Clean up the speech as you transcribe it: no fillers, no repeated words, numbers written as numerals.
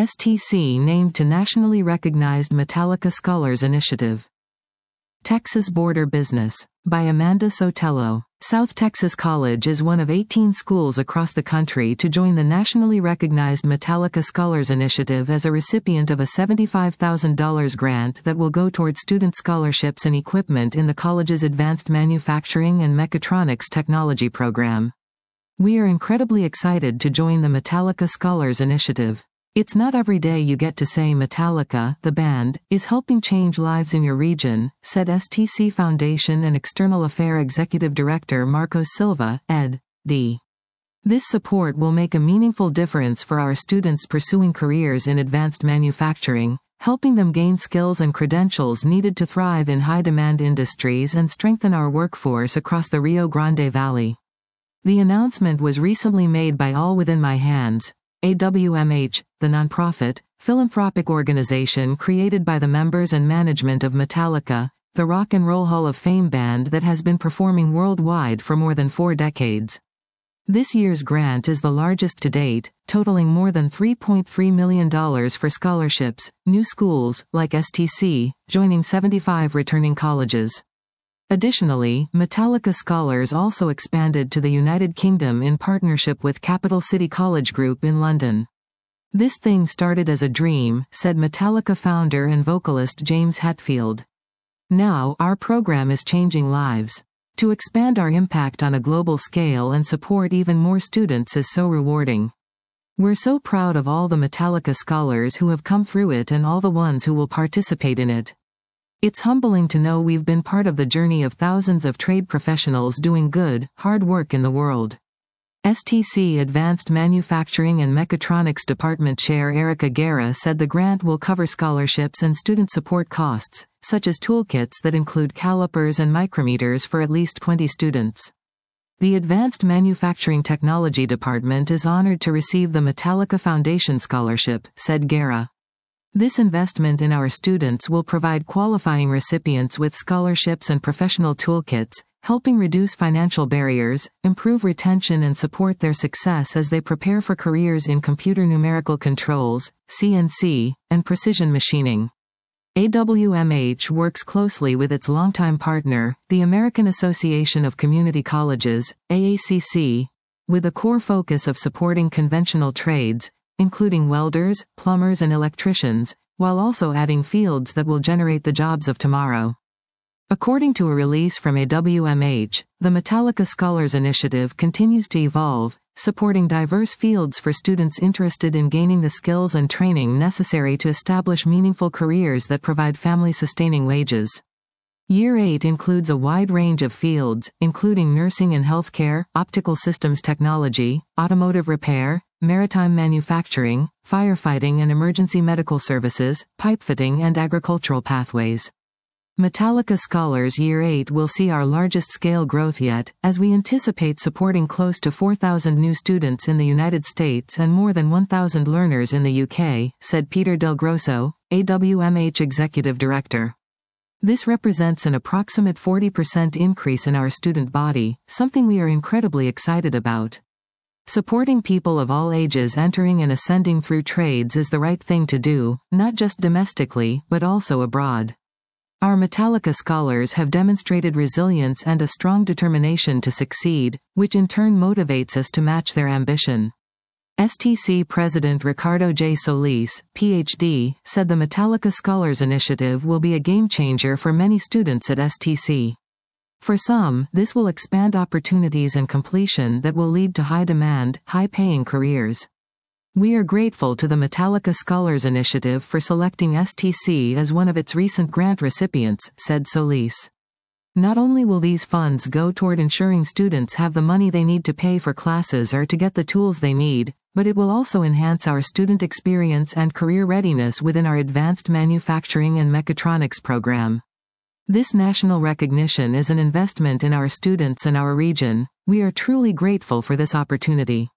STC named to nationally recognized Metallica Scholars Initiative. Texas Border Business, by Amanda Sotelo. South Texas College is one of 18 schools across the country to join the nationally recognized Metallica Scholars Initiative as a recipient of a $75,000 grant that will go toward student scholarships and equipment in the college's Advanced Manufacturing and Mechatronics Technology program. We are incredibly excited to join the Metallica Scholars Initiative. It's not every day you get to say Metallica, the band, is helping change lives in your region, said STC Foundation and External Affairs Executive Director Marcos Silva, ed.D. This support will make a meaningful difference for our students pursuing careers in advanced manufacturing, helping them gain skills and credentials needed to thrive in high-demand industries and strengthen our workforce across the Rio Grande Valley. The announcement was recently made by All Within My Hands, AWMH, the nonprofit, philanthropic organization created by the members and management of Metallica, the Rock and Roll Hall of Fame band that has been performing worldwide for more than 4 decades. This year's grant is the largest to date, totaling more than $3.3 million for scholarships, new schools, like STC, joining 75 returning colleges. Additionally, Metallica Scholars also expanded to the United Kingdom in partnership with Capital City College Group in London. This thing started as a dream, said Metallica founder and vocalist James Hetfield. Now, our program is changing lives. To expand our impact on a global scale and support even more students is so rewarding. We're so proud of all the Metallica scholars who have come through it and all the ones who will participate in it. It's humbling to know we've been part of the journey of thousands of trade professionals doing good, hard work in the world. STC Advanced Manufacturing and Mechatronics Department Chair Erica Guerra said the grant will cover scholarships and student support costs, such as toolkits that include calipers and micrometers for at least 20 students. The Advanced Manufacturing Technology Department is honored to receive the Metallica Foundation Scholarship, said Guerra. This investment in our students will provide qualifying recipients with scholarships and professional toolkits, helping reduce financial barriers, improve retention and support their success as they prepare for careers in computer numerical controls, CNC, and precision machining. AWMH works closely with its longtime partner, the American Association of Community Colleges, AACC, with a core focus of supporting conventional trades, including welders, plumbers and electricians, while also adding fields that will generate the jobs of tomorrow. According to a release from AWMH, the Metallica Scholars Initiative continues to evolve, supporting diverse fields for students interested in gaining the skills and training necessary to establish meaningful careers that provide family-sustaining wages. Year 8 includes a wide range of fields, including nursing and healthcare, optical systems technology, automotive repair, maritime manufacturing, firefighting and emergency medical services, pipefitting and agricultural pathways. Metallica Scholars Year 8 will see our largest scale growth yet, as we anticipate supporting close to 4,000 new students in the United States and more than 1,000 learners in the UK, said Peter Del Grosso, AWMH Executive Director. This represents an approximate 40% increase in our student body, something we are incredibly excited about. Supporting people of all ages entering and ascending through trades is the right thing to do, not just domestically, but also abroad. Our Metallica scholars have demonstrated resilience and a strong determination to succeed, which in turn motivates us to match their ambition. STC President Ricardo J. Solis, Ph.D., said the Metallica Scholars Initiative will be a game-changer for many students at STC. For some, this will expand opportunities and completion that will lead to high-demand, high-paying careers. We are grateful to the Metallica Scholars Initiative for selecting STC as one of its recent grant recipients, said Solis. Not only will these funds go toward ensuring students have the money they need to pay for classes or to get the tools they need, but it will also enhance our student experience and career readiness within our Advanced Manufacturing and Mechatronics program. This national recognition is an investment in our students and our region. We are truly grateful for this opportunity.